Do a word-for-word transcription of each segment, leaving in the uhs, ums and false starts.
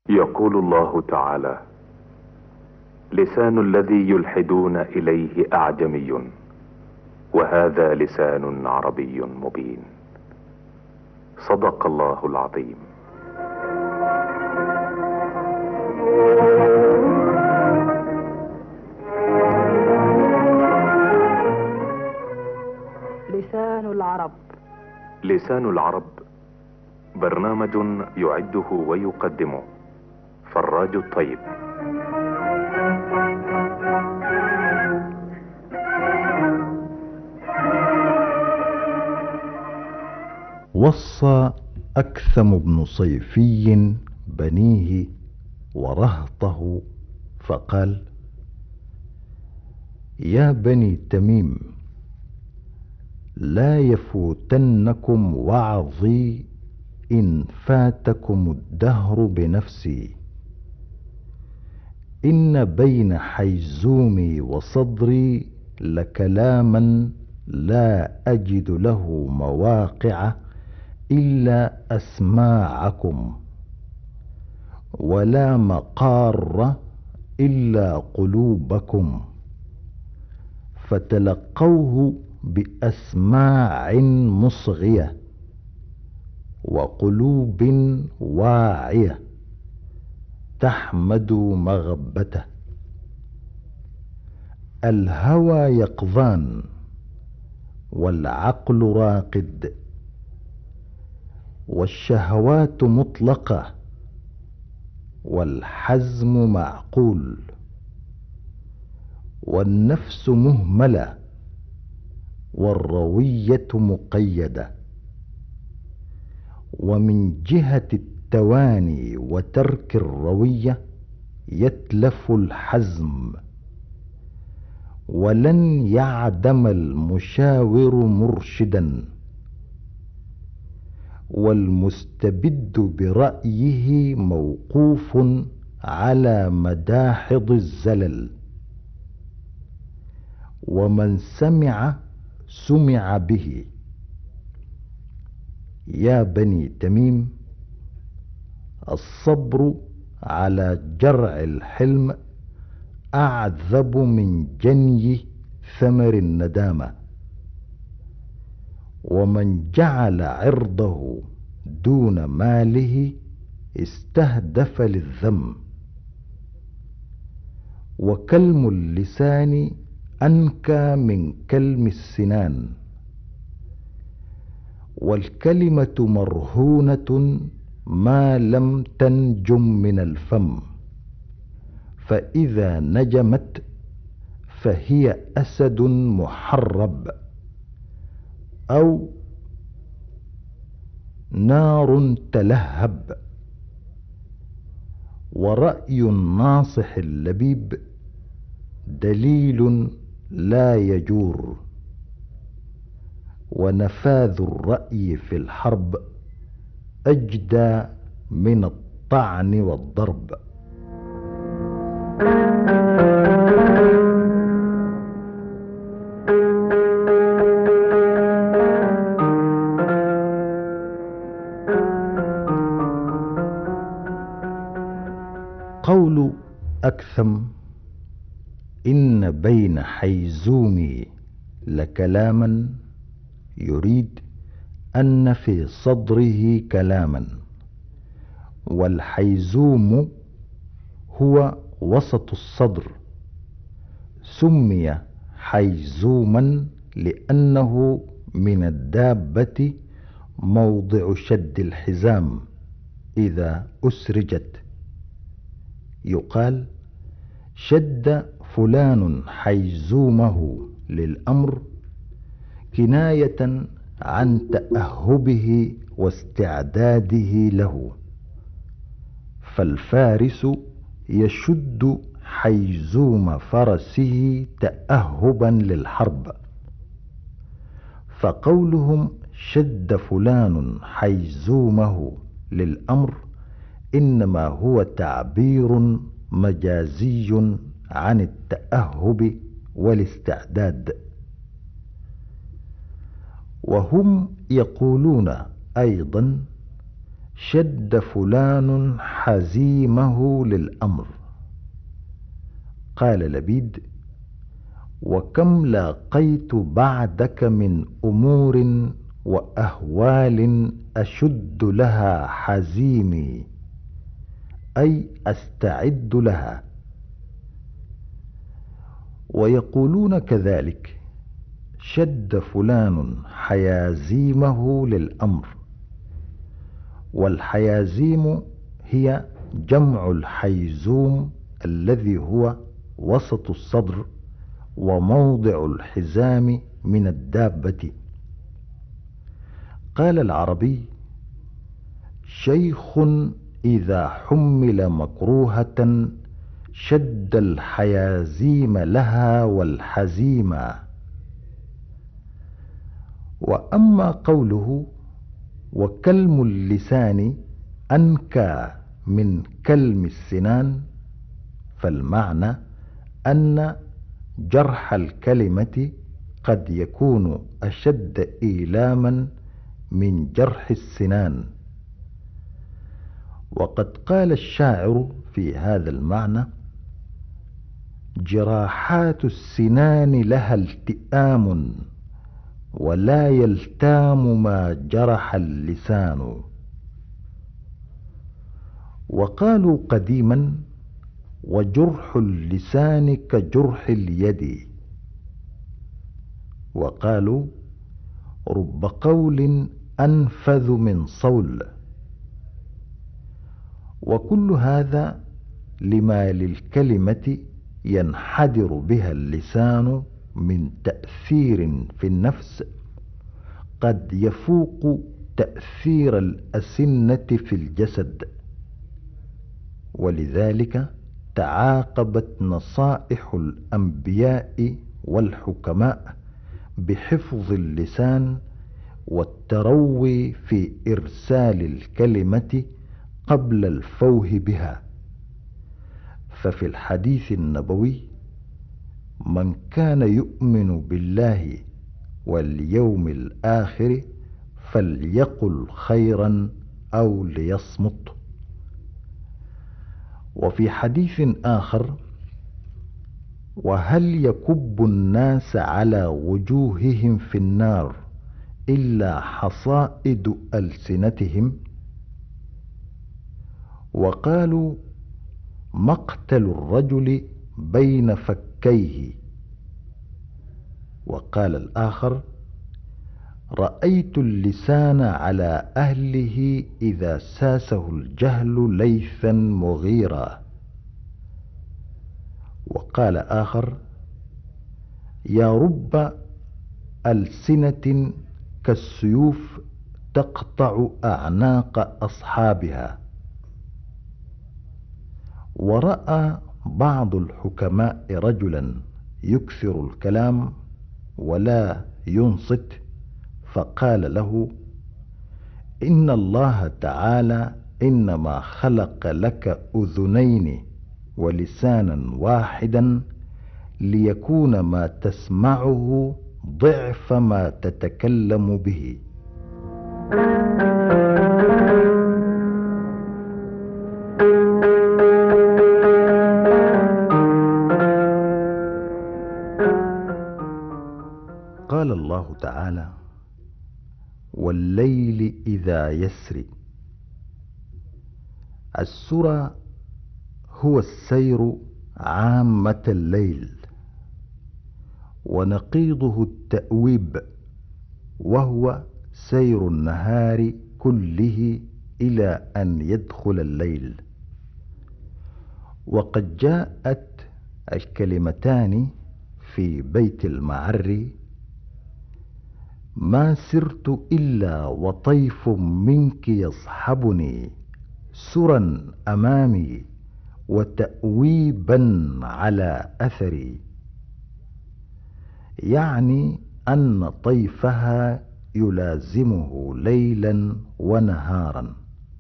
يقول الله تعالى: لسان الذي يلحدون إليه أعجمي وهذا لسان عربي مبين. صدق الله العظيم. لسان العرب. لسان العرب برنامج يعده ويقدمه فراج الطيب. وصى أكثم بن صيفي بنيه ورهطه فقال: يا بني تميم، لا يفوتنكم وعظي إن فاتكم الدهر بنفسي. إن بين حيزومي وصدري لكلاما لا أجد له مواقع إلا أسماعكم، ولا مقار إلا قلوبكم، فتلقوه بأسماع مصغية وقلوب واعية تحمد مغبته. الهوى يقظان والعقل راقد، والشهوات مطلقة والحزم معقول، والنفس مهملة والروية مقيدة. ومن جهة التواني وترك الروية يتلف الحزم، ولن يعدم المشاور مرشدا، والمستبد برأيه موقوف على مداحض الزلل. ومن سمع سمع به. يا بني تميم، الصبر على جرع الحلم أعذب من جني ثمر الندامة. ومن جعل عرضه دون ماله استهدف للذم. وكلم اللسان أنكى من كلم السنان، والكلمة مرهونة ما لم تنجم من الفم، فإذا نجمت فهي أسد محرب أو نار تلهب. ورأي الناصح اللبيب دليل لا يجور، ونفاذ الرأي في الحرب أجدى من الطعن والضرب. قول أكثم: إن بين حيزومي لكلاما، يريد أن في صدره كلاما. والحيزوم هو وسط الصدر، سمي حيزوما لأنه من الدابة موضع شد الحزام إذا أسرجت. يقال: شد فلان حيزومه للأمر، كناية عن تأهبه واستعداده له. فالفارس يشد حيزوم فرسه تأهبا للحرب. فقولهم شد فلان حيزومه للأمر إنما هو تعبير مجازي عن التأهب والاستعداد. وهم يقولون أيضا: شد فلان حزيمه للأمر. قال لبيد: وكم لاقيت بعدك من أمور وأهوال أشد لها حزيمي، أي أستعد لها. ويقولون كذلك: شد فلان حيازيمه للأمر. والحيازيم هي جمع الحيزوم الذي هو وسط الصدر وموضع الحزام من الدابة. قال العربي: شيخ إذا حمل مكروهة شد الحيازيم لها والحزيما. وأما قوله: وكلم اللسان أنكى من كلم السنان، فالمعنى أن جرح الكلمة قد يكون أشد إيلاما من جرح السنان. وقد قال الشاعر في هذا المعنى: جراحات السنان لها التئام، ولا يلتام ما جرح اللسان. وقالوا قديما: وجرح اللسان كجرح اليد. وقالوا: رب قول أنفذ من صول. وكل هذا لما للكلمة ينحدر بها اللسان من تأثير في النفس قد يفوق تأثير الأسنة في الجسد. ولذلك تعاقبت نصائح الأنبياء والحكماء بحفظ اللسان والتروي في إرسال الكلمة قبل الفوه بها. ففي الحديث النبوي: من كان يؤمن بالله واليوم الآخر فليقل خيرا أو ليصمت. وفي حديث آخر: وهل يكب الناس على وجوههم في النار إلا حصائد ألسنتهم. وقالوا: مقتل الرجل بين فكيه. وقال الآخر: رأيت اللسان على أهله إذا ساسه الجهل ليثا مغيرا. وقال آخر: يا رب ألسنة كالسيوف تقطع أعناق أصحابها. ورأى بعض الحكماء رجلا يكثر الكلام ولا ينصت، فقال له: إن الله تعالى إنما خلق لك أذنين ولسانا واحدا ليكون ما تسمعه ضعف ما تتكلم به. قال الله تعالى: والليل إذا يسري. السرى هو السير عامة الليل، ونقيضه التأويب وهو سير النهار كله إلى أن يدخل الليل. وقد جاءت الكلمتان في بيت المعري: ما سرت إلا وطيف منك يصحبني سرا أمامي وتأويبا على أثري. يعني أن طيفها يلازمه ليلا ونهارا،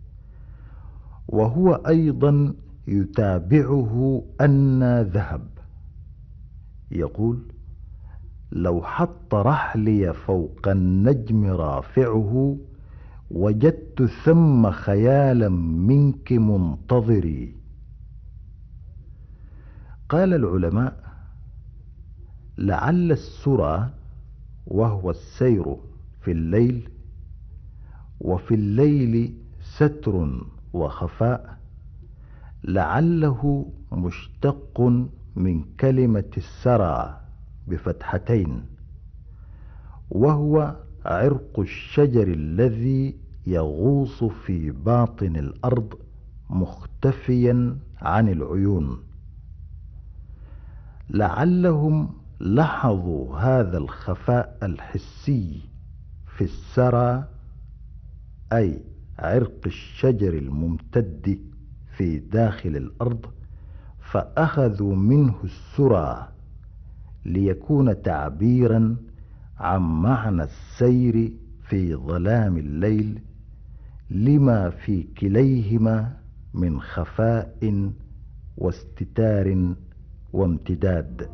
وهو أيضا يتابعه أن ذهب. يقول: لو حط رحلي فوق النجم رافعه وجدت ثم خيالا منك منتظري. قال العلماء: لعل السرى وهو السير في الليل، وفي الليل ستر وخفاء، لعله مشتق من كلمة السرى بفتحتين، وهو عرق الشجر الذي يغوص في باطن الأرض مختفيا عن العيون. لعلهم لاحظوا هذا الخفاء الحسي في السرى، أي عرق الشجر الممتد في داخل الأرض، فأخذوا منه السرى ليكون تعبيرا عن معنى السير في ظلام الليل، لما في كليهما من خفاء واستتار وامتداد.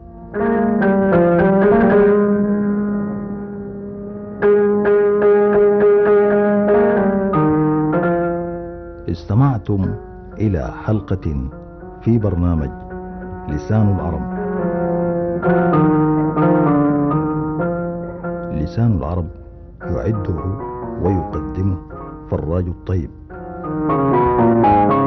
استمعتم إلى حلقة في برنامج لسان العرب. لسان العرب يعده ويقدمه فراج الطيب.